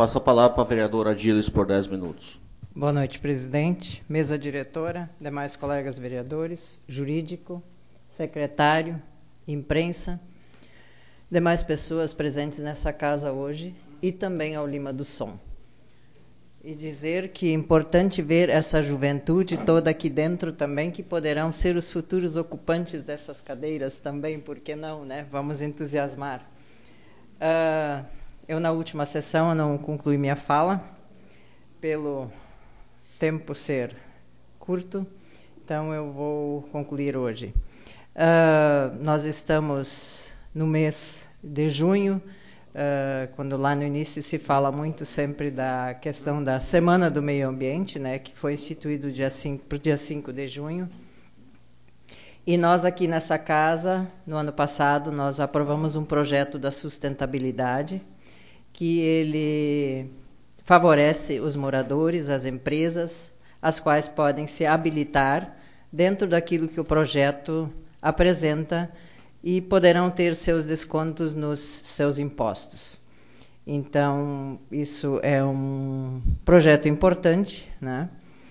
Passo a palavra para a vereadora Adilis por 10 minutos. Boa noite, presidente, mesa diretora, demais colegas vereadores, jurídico, secretário, imprensa, demais pessoas presentes nessa casa hoje e também ao Lima do Som. E dizer que é importante ver essa juventude toda aqui dentro também, que poderão ser os futuros ocupantes dessas cadeiras também, por que não, né? Vamos entusiasmar. Eu, na última sessão, eu não concluí minha fala, pelo tempo ser curto, então eu vou concluir hoje. Nós estamos no mês de junho, quando lá no início se fala muito sempre da questão da Semana do Meio Ambiente, né, que foi instituído para o dia 5 de junho. E nós aqui nessa casa, no ano passado, nós aprovamos um projeto da sustentabilidade, que ele favorece os moradores, as empresas, as quais podem se habilitar dentro daquilo que o projeto apresenta e poderão ter seus descontos nos seus impostos. Então, isso é um projeto importante, né?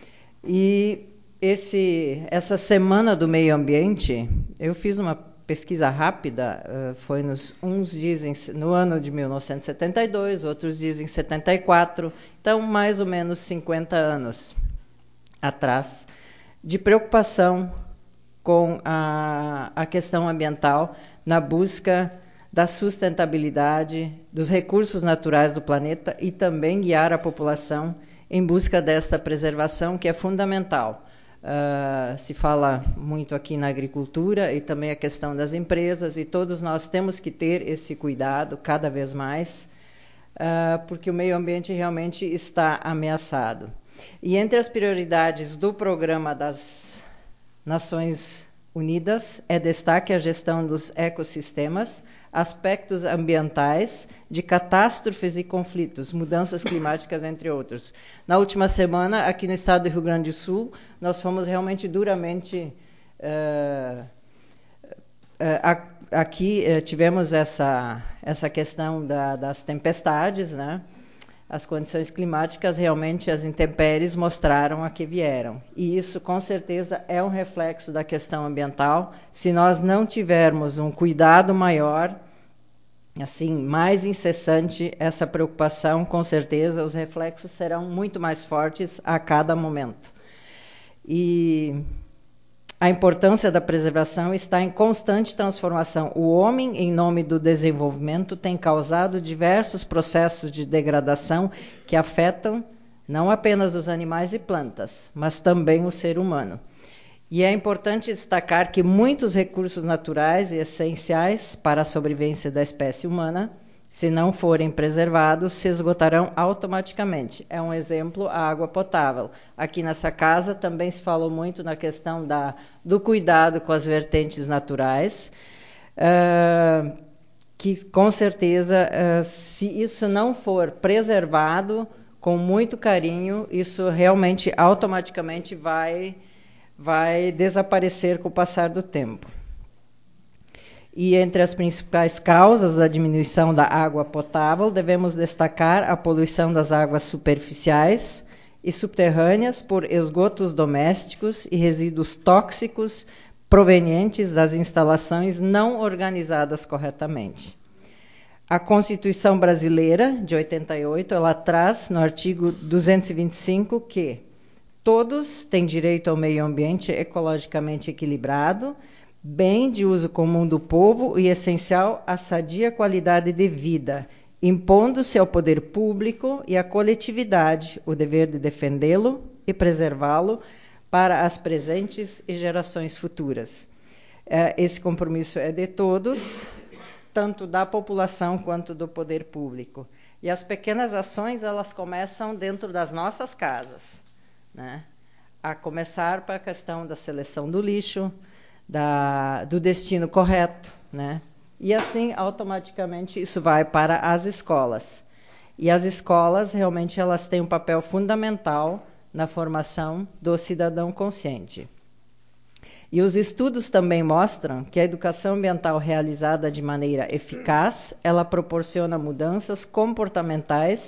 E essa Semana do Meio Ambiente, eu fiz uma pesquisa rápida, uns dizem no ano de 1972, outros dizem 74, então mais ou menos 50 anos atrás, de preocupação com a questão ambiental na busca da sustentabilidade dos recursos naturais do planeta e também guiar a população em busca desta preservação, que é fundamental. Se fala muito aqui na agricultura e também a questão das empresas, e todos nós temos que ter esse cuidado cada vez mais, porque o meio ambiente realmente está ameaçado. E entre as prioridades do Programa das Nações Unidas é destaque a gestão dos ecossistemas, aspectos ambientais, de catástrofes e conflitos, mudanças climáticas, entre outros. Na última semana, aqui no estado do Rio Grande do Sul, nós fomos realmente duramente... aqui tivemos essa questão das tempestades, né? As condições climáticas, realmente as intempéries mostraram a que vieram. E isso, com certeza, é um reflexo da questão ambiental. Se nós não tivermos um cuidado maior, assim, mais incessante, essa preocupação, com certeza, os reflexos serão muito mais fortes a cada momento. E a importância da preservação está em constante transformação. O homem, em nome do desenvolvimento, tem causado diversos processos de degradação que afetam não apenas os animais e plantas, mas também o ser humano. E é importante destacar que muitos recursos naturais e essenciais para a sobrevivência da espécie humana, se não forem preservados, se esgotarão automaticamente. É um exemplo, a água potável. Aqui nessa casa também se falou muito na questão do cuidado com as vertentes naturais, que com certeza, se isso não for preservado com muito carinho, isso realmente automaticamente vai desaparecer com o passar do tempo. E entre as principais causas da diminuição da água potável, devemos destacar a poluição das águas superficiais e subterrâneas por esgotos domésticos e resíduos tóxicos provenientes das instalações não organizadas corretamente. A Constituição Brasileira, de 88, ela traz no artigo 225 que todos têm direito ao meio ambiente ecologicamente equilibrado, bem de uso comum do povo e essencial à sadia qualidade de vida, impondo-se ao poder público e à coletividade o dever de defendê-lo e preservá-lo para as presentes e gerações futuras. Esse compromisso é de todos, tanto da população quanto do poder público. E as pequenas ações, elas começam dentro das nossas casas, né? A começar para a questão da seleção do lixo, do destino correto, né? E assim, automaticamente, isso vai para as escolas. E as escolas, realmente, elas têm um papel fundamental na formação do cidadão consciente. E os estudos também mostram que a educação ambiental realizada de maneira eficaz, ela proporciona mudanças comportamentais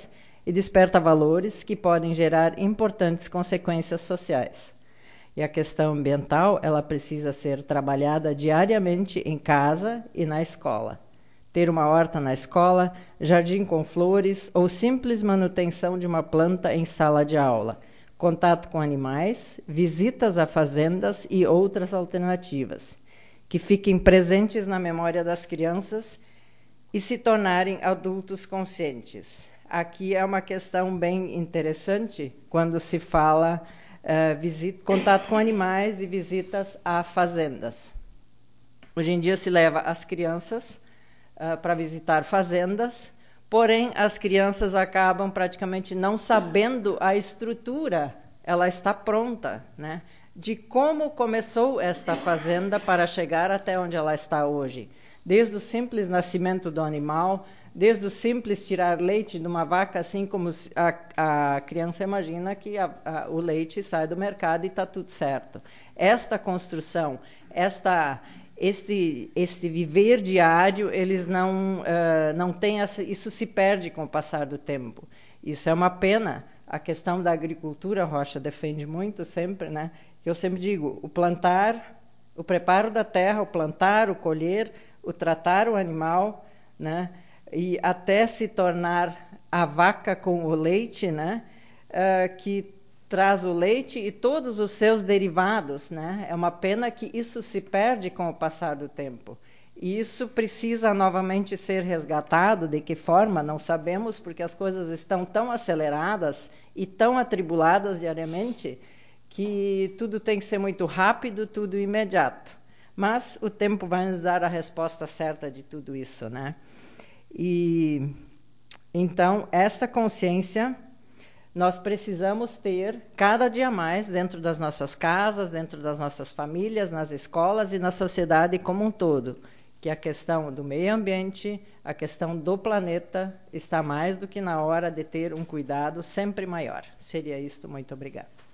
e desperta valores que podem gerar importantes consequências sociais. E a questão ambiental, ela precisa ser trabalhada diariamente em casa e na escola. Ter uma horta na escola, jardim com flores ou simples manutenção de uma planta em sala de aula. Contato com animais, visitas a fazendas e outras alternativas, que fiquem presentes na memória das crianças e se tornarem adultos conscientes. Aqui é uma questão bem interessante quando se fala contato com animais e visitas a fazendas. Hoje em dia se leva as crianças para visitar fazendas, porém as crianças acabam praticamente não sabendo a estrutura, ela está pronta, né? De como começou esta fazenda para chegar até onde ela está hoje. Desde o simples nascimento do animal, desde o simples tirar leite de uma vaca, assim como a criança imagina que o leite sai do mercado e está tudo certo. Esta construção, este viver diário, eles não têm isso se perde com o passar do tempo. Isso é uma pena. A questão da agricultura, Rocha defende muito sempre, né? Eu sempre digo, o plantar, o preparo da terra, o plantar, o colher, o tratar o animal, né? E até se tornar a vaca com o leite, né? Que traz o leite e todos os seus derivados, né? É uma pena que isso se perde com o passar do tempo. E isso precisa novamente ser resgatado. De que forma? Não sabemos, porque as coisas estão tão aceleradas e tão atribuladas diariamente que tudo tem que ser muito rápido, tudo imediato. Mas o tempo vai nos dar a resposta certa de tudo isso, né? E então, essa consciência nós precisamos ter cada dia mais dentro das nossas casas, dentro das nossas famílias, nas escolas e na sociedade como um todo, que a questão do meio ambiente, a questão do planeta está mais do que na hora de ter um cuidado sempre maior. Seria isto. Muito obrigada.